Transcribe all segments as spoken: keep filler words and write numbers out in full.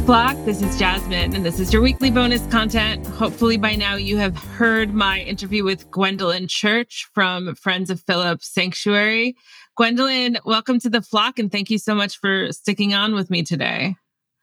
Flock. This is Jasmine, and this is your weekly bonus content. Hopefully by now you have heard my interview with Gwendolyn Church from Friends of Philip Sanctuary. Gwendolyn, welcome to the Flock, and thank you so much for sticking on with me today.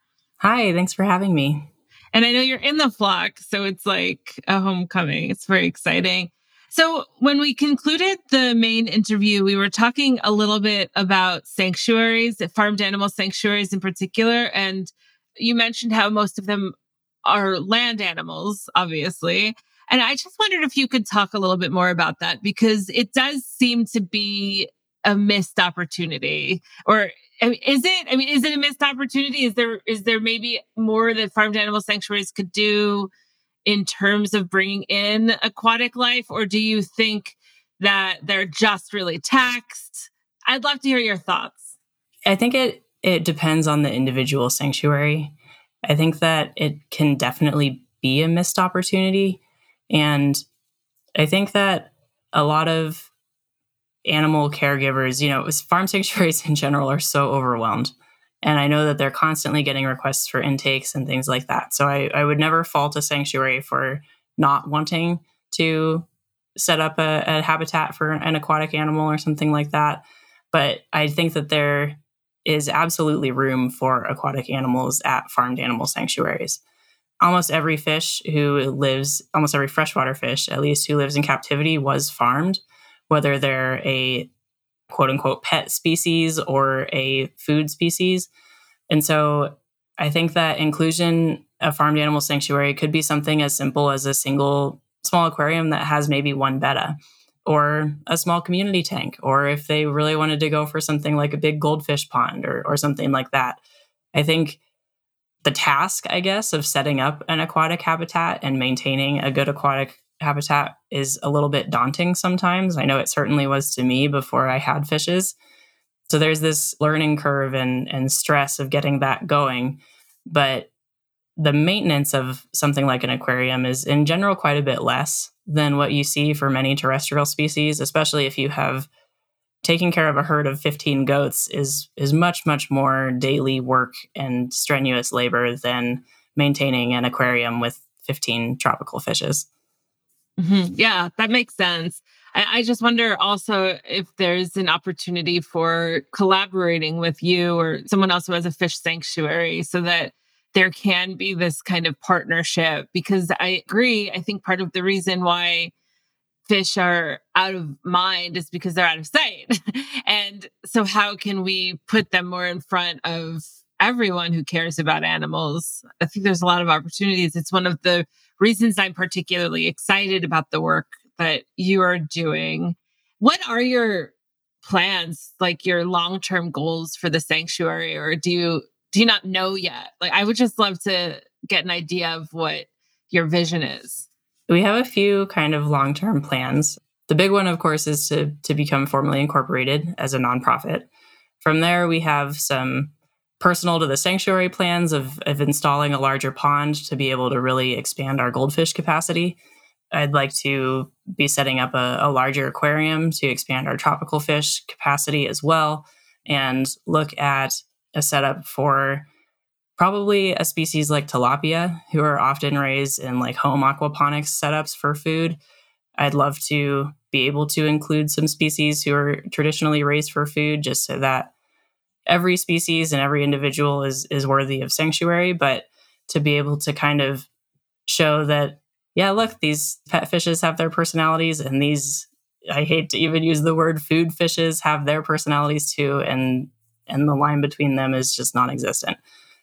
Hi, thanks for having me. And I know you're in the Flock, so it's like a homecoming. It's very exciting. So when we concluded the main interview, we were talking a little bit about sanctuaries, farmed animal sanctuaries in particular, and you mentioned how most of them are land animals, obviously. And I just wondered if you could talk a little bit more about that, because it does seem to be a missed opportunity. Or I mean, is it? I mean, is it a missed opportunity? Is there is there maybe more that farmed animal sanctuaries could do in terms of bringing in aquatic life? Or do you think that they're just really taxed? I'd love to hear your thoughts. I think it It depends on the individual sanctuary. I think that it can definitely be a missed opportunity. And I think that a lot of animal caregivers, you know, farm sanctuaries in general are so overwhelmed. And I know that they're constantly getting requests for intakes and things like that. So I, I would never fault a sanctuary for not wanting to set up a, a habitat for an aquatic animal or something like that. But I think that there is absolutely room for aquatic animals at farmed animal sanctuaries. Almost every fish who lives, almost every freshwater fish, at least, who lives in captivity was farmed, whether they're a quote unquote pet species or a food species. And so I think that inclusion of farmed animal sanctuary could be something as simple as a single small aquarium that has maybe one betta, or a small community tank, or if they really wanted to go for something like a big goldfish pond or, or something like that. I think the task, I guess, of setting up an aquatic habitat and maintaining a good aquatic habitat is a little bit daunting sometimes. I know it certainly was to me before I had fishes. So there's this learning curve and, and stress of getting that going. But the maintenance of something like an aquarium is in general quite a bit less than what you see for many terrestrial species, especially if you have taking care of a herd of fifteen goats is is much, much more daily work and strenuous labor than maintaining an aquarium with fifteen tropical fishes. Mm-hmm. Yeah, that makes sense. I, I just wonder also if there's an opportunity for collaborating with you or someone else who has a fish sanctuary so that there can be this kind of partnership, because I agree. I think part of the reason why fish are out of mind is because they're out of sight. And so how can we put them more in front of everyone who cares about animals? I think there's a lot of opportunities. It's one of the reasons I'm particularly excited about the work that you are doing. What are your plans, like your long-term goals for the sanctuary, or do you do you not know yet? Like, I would just love to get an idea of what your vision is. We have a few kind of long-term plans. The big one, of course, is to, to become formally incorporated as a nonprofit. From there, we have some personal to the sanctuary plans of, of installing a larger pond to be able to really expand our goldfish capacity. I'd like to be setting up a, a larger aquarium to expand our tropical fish capacity as well, and look at a setup for probably a species like tilapia, who are often raised in like home aquaponics setups for food. I'd love to be able to include some species who are traditionally raised for food, just so that every species and every individual is is worthy of sanctuary, but to be able to kind of show that, yeah, look, these pet fishes have their personalities, and these, I hate to even use the word food fishes, have their personalities too, and and the line between them is just non-existent.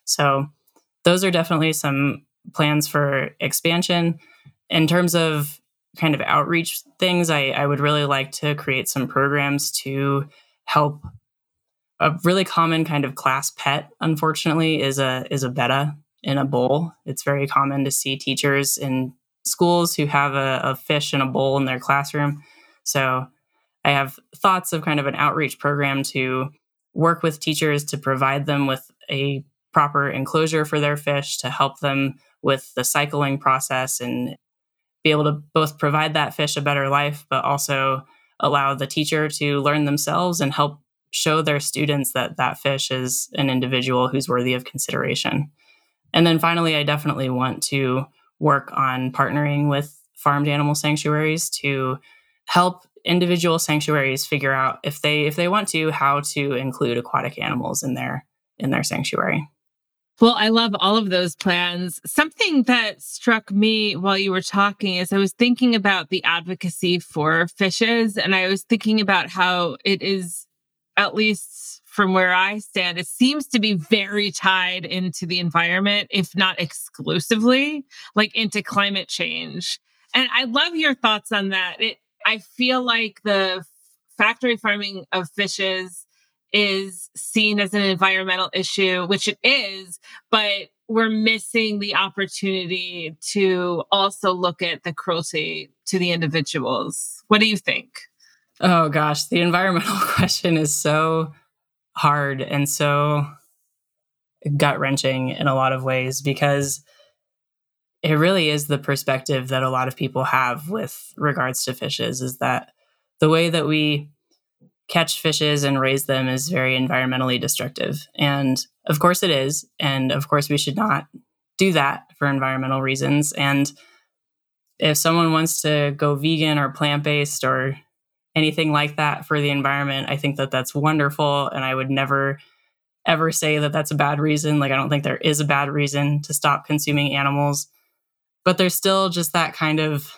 So those are definitely some plans for expansion. In terms of kind of outreach things, I, I would really like to create some programs to help. A really common kind of class pet, unfortunately, is a is a betta in a bowl. It's very common to see teachers in schools who have a, a fish in a bowl in their classroom. So I have thoughts of kind of an outreach program to work with teachers to provide them with a proper enclosure for their fish, to help them with the cycling process and be able to both provide that fish a better life, but also allow the teacher to learn themselves and help show their students that that fish is an individual who's worthy of consideration. And then finally, I definitely want to work on partnering with farmed animal sanctuaries to help individual sanctuaries figure out if they if they want to, how to include aquatic animals in their in their sanctuary. Well, I love all of those plans. Something that struck me while you were talking is I was thinking about the advocacy for fishes, and I was thinking about how it is, at least from where I stand, it seems to be very tied into the environment, if not exclusively, like into climate change. And I love your thoughts on that. It, I feel like the factory farming of fishes is seen as an environmental issue, which it is, but we're missing the opportunity to also look at the cruelty to the individuals. What do you think? Oh gosh, the environmental question is so hard and so gut-wrenching in a lot of ways, because it really is the perspective that a lot of people have with regards to fishes, is that the way that we catch fishes and raise them is very environmentally destructive. And of course it is. And of course we should not do that for environmental reasons. And if someone wants to go vegan or plant-based or anything like that for the environment, I think that that's wonderful. And I would never, ever say that that's a bad reason. Like, I don't think there is a bad reason to stop consuming animals. But there's still just that kind of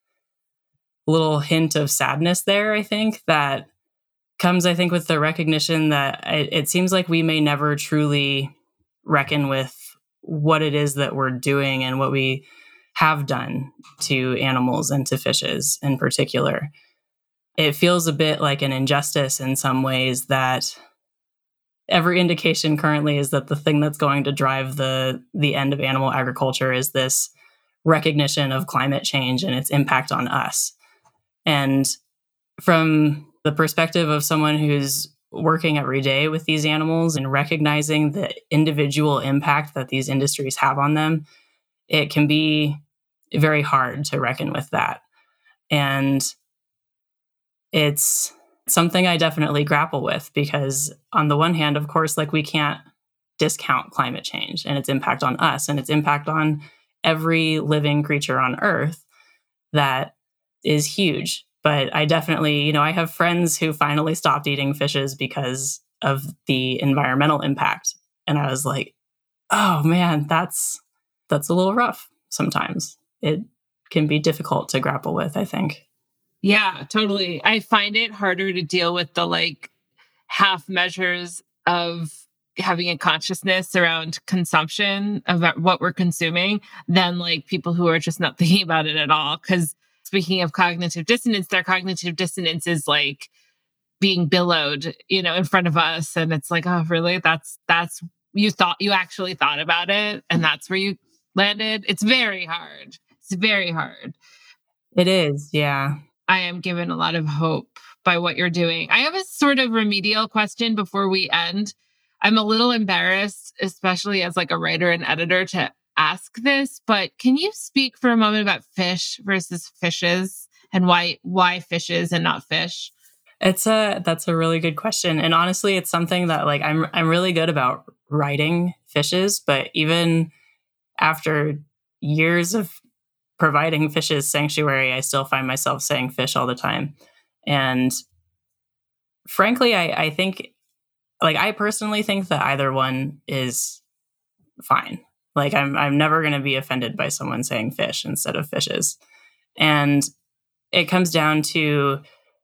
little hint of sadness there, I think, that comes, I think, with the recognition that it, it seems like we may never truly reckon with what it is that we're doing and what we have done to animals and to fishes in particular. It feels a bit like an injustice in some ways that every indication currently is that the thing that's going to drive the the end of animal agriculture is this recognition of climate change and its impact on us. And from the perspective of someone who's working every day with these animals and recognizing the individual impact that these industries have on them, it can be very hard to reckon with that. And it's something I definitely grapple with, because on the one hand, of course, like, we can't discount climate change and its impact on us and its impact on every living creature on Earth. That is huge. But I definitely, you know, I have friends who finally stopped eating fishes because of the environmental impact. And I was like, oh man, that's that's a little rough sometimes. It can be difficult to grapple with, I think. Yeah, totally. I find it harder to deal with the like half measures of having a consciousness around consumption of what we're consuming than like people who are just not thinking about it at all. Because speaking of cognitive dissonance, their cognitive dissonance is like being billowed, you know, in front of us. And it's like, oh, really? That's, that's, you thought, you actually thought about it and that's where you landed. It's very hard. It's very hard. It is. Yeah. I am given a lot of hope by what you're doing. I have a sort of remedial question before we end. I'm a little embarrassed, especially as like a writer and editor, to ask this, but can you speak for a moment about fish versus fishes and why why fishes and not fish? It's a that's a really good question. And honestly, it's something that like I'm I'm really good about writing fishes, but even after years of providing fishes sanctuary, I still find myself saying fish all the time. And frankly, I, I think like I personally think that either one is fine. Like I'm I'm never going to be offended by someone saying fish instead of fishes. And it comes down to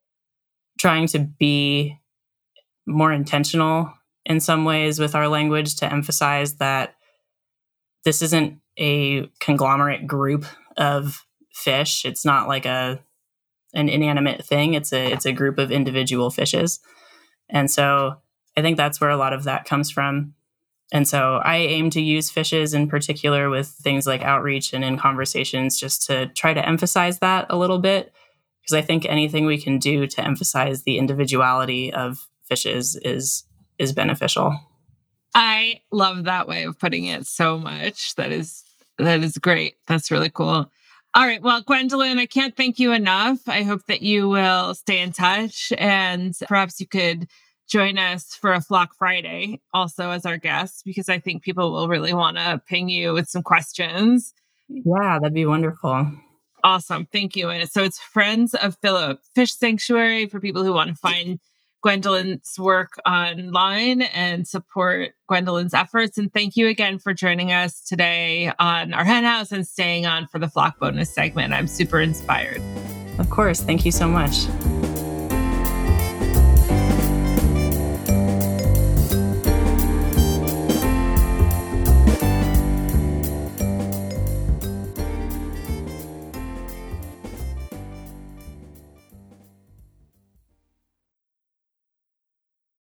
trying to be more intentional in some ways with our language, to emphasize that this isn't a conglomerate group of fish. It's not like a an inanimate thing. It's a it's a group of individual fishes. And so I think that's where a lot of that comes from. And so I aim to use fishes in particular with things like outreach and in conversations, just to try to emphasize that a little bit, because I think anything we can do to emphasize the individuality of fishes is is beneficial. I love that way of putting it so much. That is that is great. That's really cool. All right. Well, Gwendolyn, I can't thank you enough. I hope that you will stay in touch, and perhaps you could join us for a Flock Friday also as our guest, because I think people will really want to ping you with some questions. Yeah, that'd be wonderful. Awesome. Thank you. And so it's Friends of Philip Fish Sanctuary for people who want to find Gwendolyn's work online and support Gwendolyn's efforts. And thank you again for joining us today on our Hen House and staying on for the Flock bonus segment. I'm super inspired. Of course. Thank you so much.